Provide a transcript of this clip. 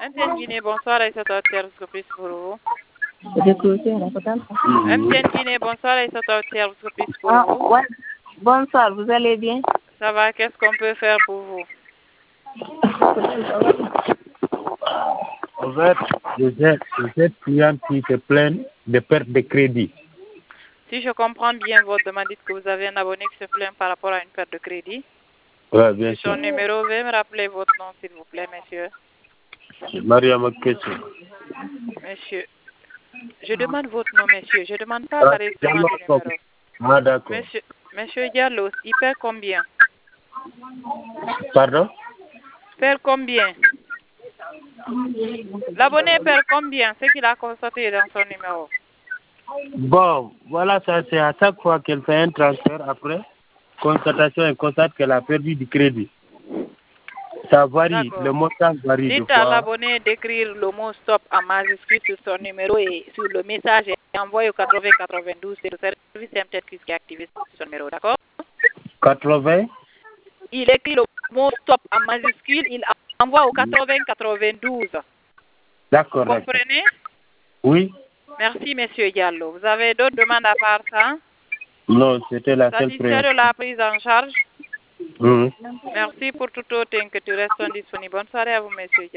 MTN Guinée, bonsoir, Aïssata Service Office pour vous. MTN Guinée, bonsoir, Aïssata Service Office pour vous. Ouais. Bonsoir, vous allez bien? Ça va, qu'est-ce qu'on peut faire pour vous? En fait, je client qui se plaignent de perte de crédit. Si je comprends bien votre demande, dites que vous avez un abonné qui se plaint par rapport à une perte de crédit. Oui, bien sûr. Son numéro, veuillez me rappeler votre nom, s'il vous plaît, monsieur. Mariam Kessu. Monsieur, je demande votre nom, monsieur. Je ne demande pas l'enregistrement du numéro. Ah, d'accord. Monsieur Diallo, il perd combien? Pardon? Perd combien? L'abonné perd combien? Ce qu'il a constaté dans son numéro. Bon, voilà, ça c'est à chaque fois qu'elle fait un transfert après, constatation, elle constate qu'elle a perdu du crédit. Ça varie, le montant varie. Dites à l'abonné d'écrire le mot stop en majuscule sur son numéro et sur le message et envoyé au 8092. C'est le service MTN qui est activé sur son numéro, d'accord? 80? Il écrit le mot stop en majuscule, il envoie au 8092. D'accord. Vous comprenez? Oui. Merci, monsieur Diallo. Vous avez d'autres demandes à part ça? Non, c'était la seule Satisfait de la prise en charge? Oui. Merci pour tout autre que tu restes disponible. Bonne soirée à vous, monsieur Diallo.